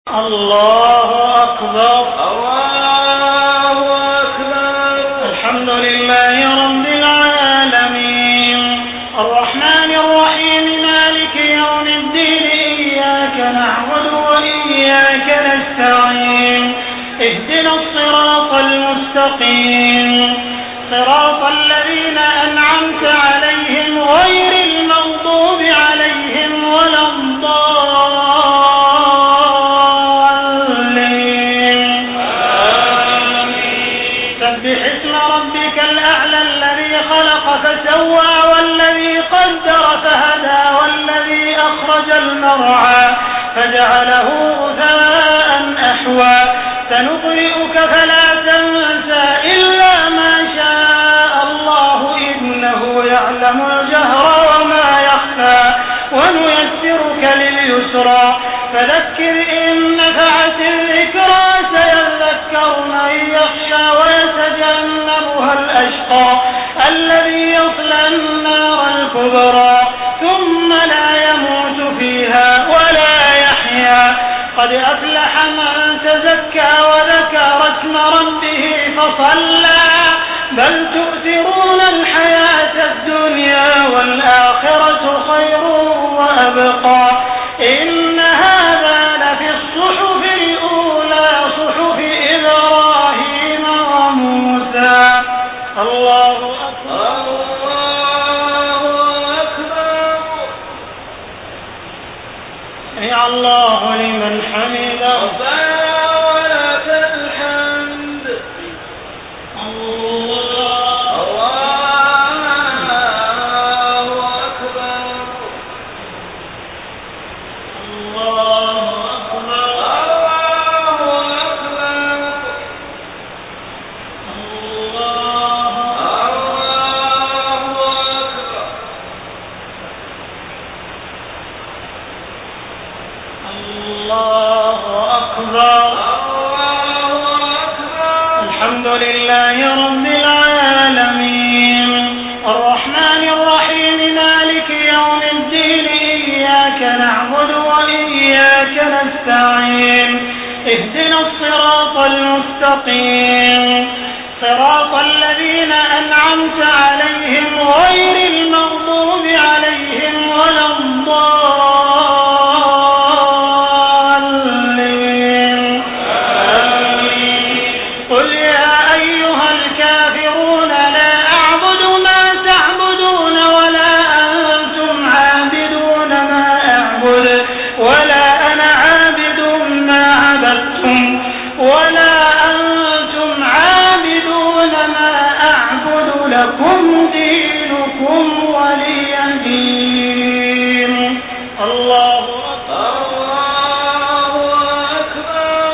الله أكبر الله أكبر. الحمد لله رب العالمين الرحمن الرحيم مالك يوم الدين إياك نعبد وإياك نستعين اهدنا الصراط المستقيم صراط الذين أنعمت عليهم غير المغضوب عليهم ولا الضالين. سبح اسم ربك الأعلى الذي خلق فسوى والذي قدر فهدى والذي أخرج المرعى فجعله غثاء أحوى سنقرئك فلا تنسى إلا ما شاء الله إنه يعلم الجهر وما يخفى ونيسرك لليسرى فذكر إن نفعت الذكرى سيذكر من يخشى ويتجنبها الأشقى الذي يصلى النار الكبرى ثم لا يموت فيها ولا يحيا قد أفلح من تزكى وذكر اسم ربه فصلى بل تؤثرون الحياة الدنيا والآخرة خير وأبقى إن هذا لفي الصحف الأولى صحف إبراهيم وموسى. الله أكبر الله أكبر. سمع الله لمن حمده ربنا ولك الحمد. الحمد لله رب العالمين الرحمن الرحيم مالك يوم الدين إياك نعبد وإياك نستعين اهدنا الصراط المستقيم صراط الذين أنعمت عليهم غير المغضوب عليهم ولا الضالين. قل يا أيها الكافرون لا أعبد ما تعبدون ولا أنتم عابدون ما أعبد ولا أنا عابد ما عبدتم ولا أنتم عابدون ما أعبد لكم دينكم ولي دين. الله أكبر الله أكبر.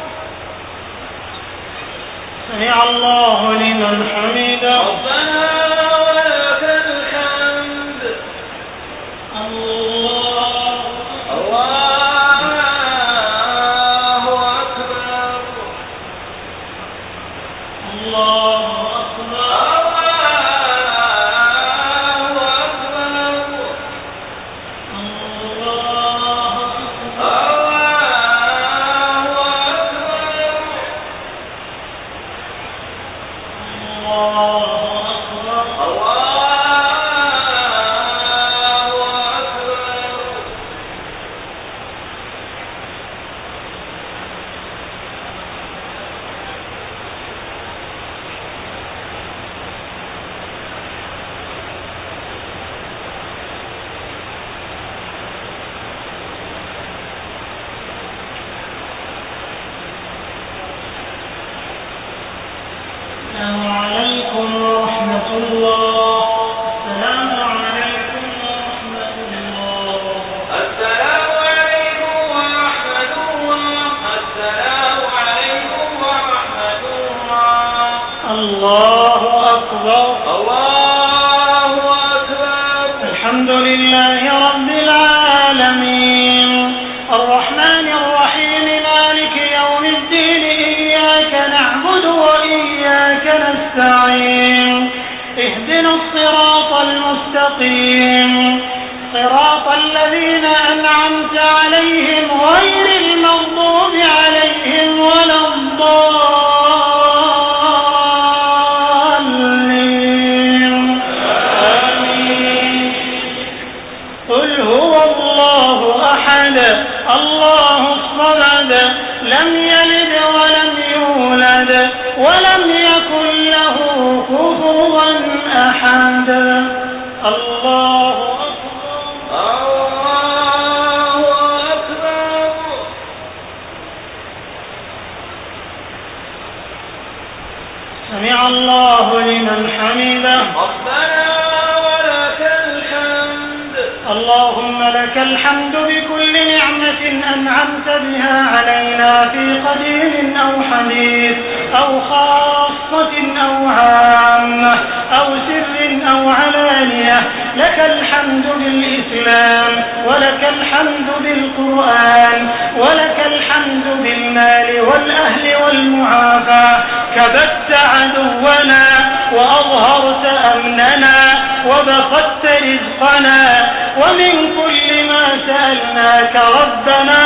سمع الله لمن حمده ربنا ولك الحمد. الله أكبر الله أكبر. السلام عليكم ورحمة الله. السلام عليكم ورحمة الله. السلام عليكم ورحمة الله. السلام عليكم ورحمة الله. الله أكبر الله أكبر. الحمد لله رب العالمين الرحمن الرحيم مالك يوم الدين إياك نعبد وإياك نستعين اهدنا الصراط المستقيم صراط الذين أنعمت عليهم غير المغضوب لم يلد ولم يولد ولم يكن له كفوا أحد. الله أكبر. الله أكبر. سمع الله لمن حمده. ربنا ولك الحمد. اللهم لك الحمد بكل نعمة أنعمت بها علينا في قديم أو حديث أو خاصة أو عامة أو سر أو علانية. لك الحمد بالإسلام ولك الحمد بالقرآن ولك الحمد بالمال والأهل والمعافاة. كبت عدونا وأظهرت أمننا وبسطت رزقنا ومن كل ما سألناك ربنا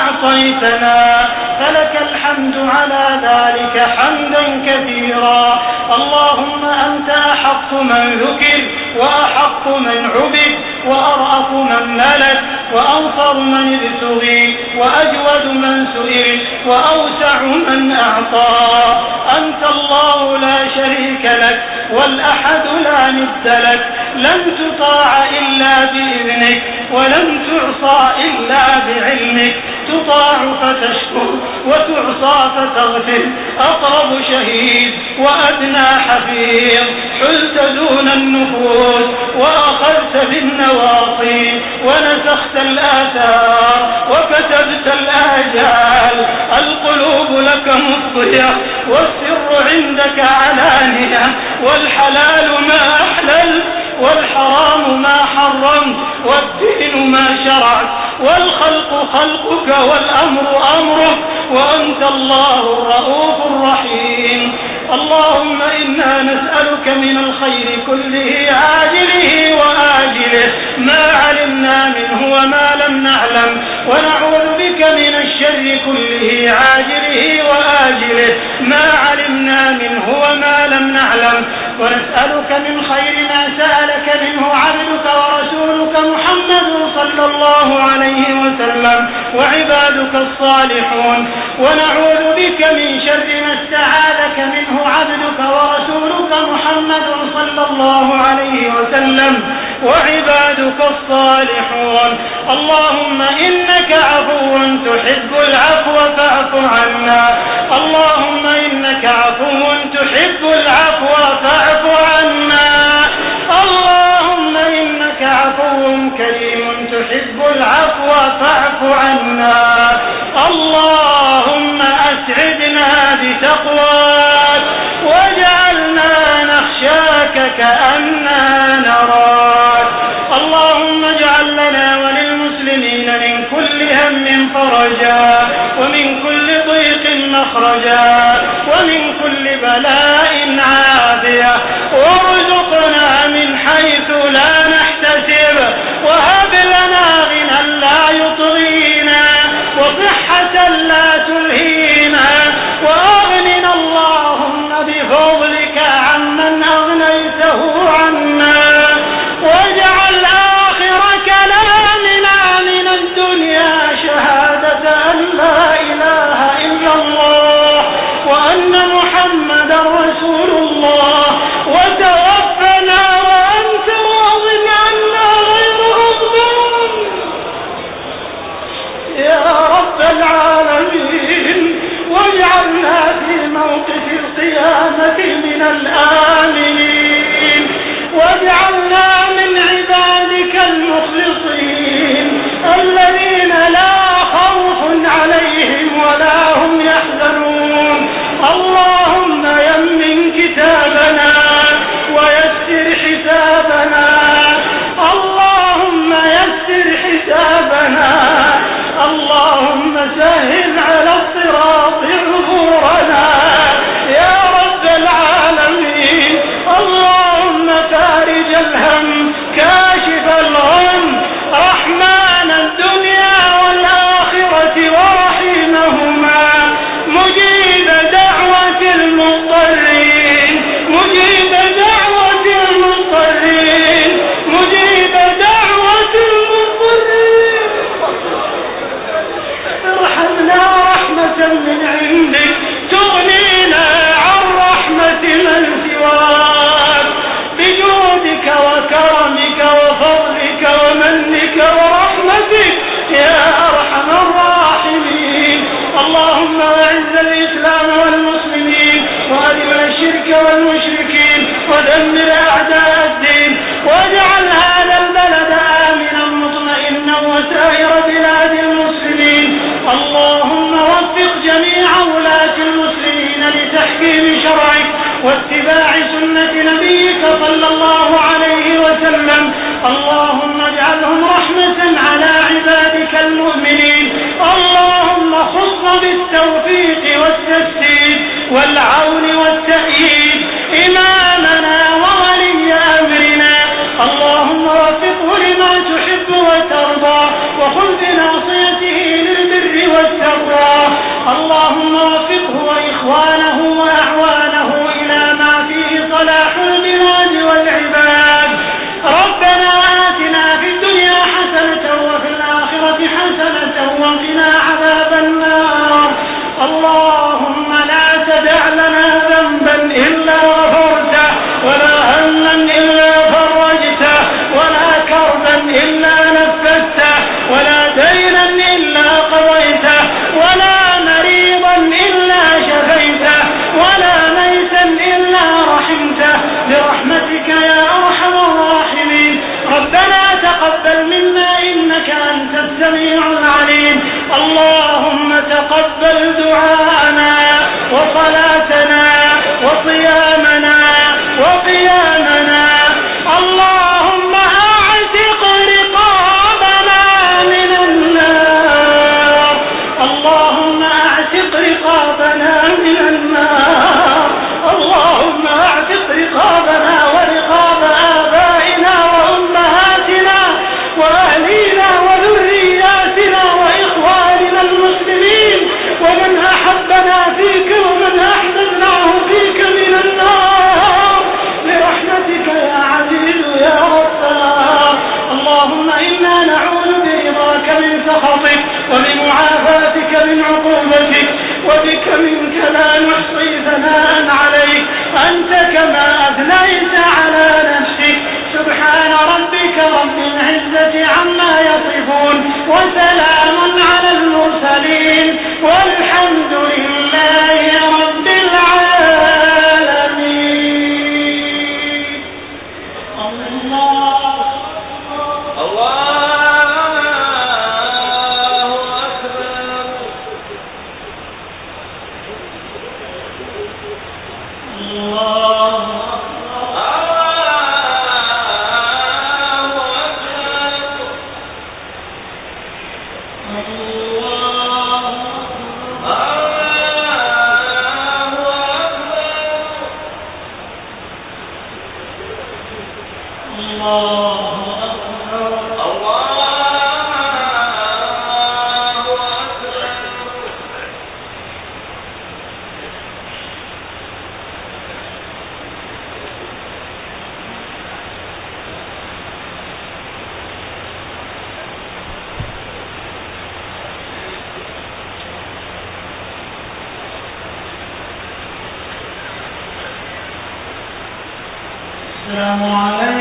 أعطيتنا فلك الحمد على ذلك حمدا كثيرا. اللهم أنت أحق من ذكر وأحق من عبد وأرأف من ملك وأنصر من ابتغي وأجود من سئل وأوسع من أعطى. أنت الله لا شريك لك والأحد لا ند لك. لن تطاع إلا بإذنك ولن تعصى إلا بعلمك. تطاع فتشكر وتعصى فتغفر. أقرب شهيد وأدنى حفيظ. حلت دون النفوس وأخذت بالنواصي ونسخت الآثار وكتبت الآجال. القلوب لك مفضية والسر عندك علانية والحلال ما أحلل والحرام ما حرمت والدين ما شرعت والخلق خلقك والأمر أمرك وأنت الله الرؤوف الرحيم. اللهم إنا نسألك من الخير كله عاجله وآجله ما علمنا منه وما لم نعلم ونعوذ بك من الشر كله عاجله وآجله ما علمنا منه وما لم نعلم ونسألك من خير ما سألك منه عبدك ورسولك محمد صلى الله عليه وسلم وعبادك الصالحون ونعوذ بك من شر ما استعاذك منه عبدك ورسولك محمد صلى الله عليه وسلم وعبادك الصالحون. اللهم إنك عفو تحب العفو فاعف عنا. اللهم إنك عفو تحب العفو فاعف عنا. اللهم إنك عفو كريم تحب العفو فاعف عنا. اللهم أسعدنا بتقواك واجعلنا نخشاك كأننا نراك. اللهم اجعل لنا وللمسلمين من كل هم فرجا ومن كل ضيق مخرجا ومن كل بلاء عافية وارزقنا من حيث لا نحتسب وهب لنا غنى لا يطغينا وصحة لا تلهينا وأغننا اللهم بفضلك عمن أغنيته عنا واجعل آخر كلامنا من الدنيا شهادة أن لا إله إلا الله وأن محمدا رسول الله وتوفنا من عندك تغنينا عن رحمة من سواك بجودك وكرمك وفضلك ومنك ورحمتك يا أرحم الراحمين. اللهم أعز الإسلام والمسلمين وأذل الشرك والمشركين ودمر أعداء الدين واجعل هذا البلد آمنا مطمئنا وسائر بلاد المسلمين. اللهم وفق جميع ولاة المسلمين لتحكيم شرعك واتباع سنة نبيك صلى الله عليه وسلم. اللهم اجعلهم رحمة على عبادك المؤمنين. اللهم خص بالتوفيق والتسديد والعون والتأييد إمامنا وولي أمرنا. اللهم وفقه لما تحب وترضى وخذ بناصيته للبر والتقوى. اللهم وفقه وإخوانه وأعوانه إلى ما فيه صلاح البلاد والعباد. ربنا آتنا في الدنيا حسنة وفي الآخرة حسنة وقنا عذاب النار. اللهم لا تدع لنا ذنبا إلا غفرته ولا هما إلا فرجته ولا كربا إلا نفسته ولا دينا إلا قضيته ولا مريضا إلا شفيته ولا ميتا إلا رحمته برحمتك يا أرحم الراحمين. ربنا تقبل منا إنك أنت السميع العليم. اللهم تقبل دعاءنا وصلاتنا وصيامنا وقيامنا. اللهم أعتق رقابنا من النار. اللهم أعتق رقابنا من النار. اللهم أعتق رقابنا ورقاب آبائنا وأمهاتنا وأهلينا وذرياتنا وإخواننا المسلمين ومن أحبنا فيك ومن أحببناه فيك من النار برحمتك يا عزيز يا غفار. اللهم إنا نعوذ برضاك من سخطك وبمعافاتك من عقوبتك وبك منك لا نحصي ثناء عليك أنت كما أثنيت على نفسك. سبحان ربك رب العزة عما يصفون وسلام على المرسلين والحمد لله رب العالمين. الله السلام عليكم